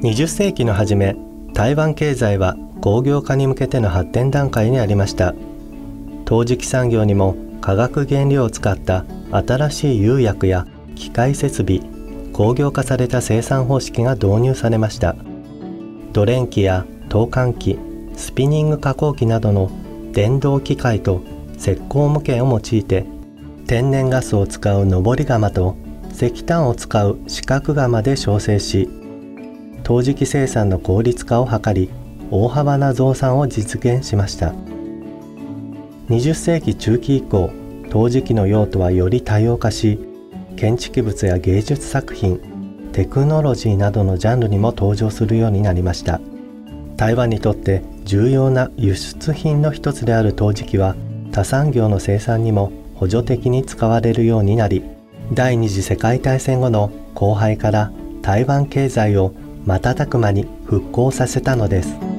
20世紀の初め、台湾経済は工業化に向けての発展段階にありました。陶磁器産業にも化学原料を使った新しい釉薬や機械設備、工業化された生産方式が導入されました。ドレン機や投函機、スピニング加工機などの電動機械と石膏模型を用いて、天然ガスを使う上り窯と石炭を使う四角窯で焼成し、陶磁器生産の効率化を図り、大幅な増産を実現しました。20世紀中期以降、陶磁器の用途はより多様化し、建築物や芸術作品、テクノロジーなどのジャンルにも登場するようになりました。台湾にとって重要な輸出品の一つである陶磁器は、他産業の生産にも補助的に使われるようになり、第二次世界大戦後の荒廃から台湾経済を瞬く間に復興させたのです。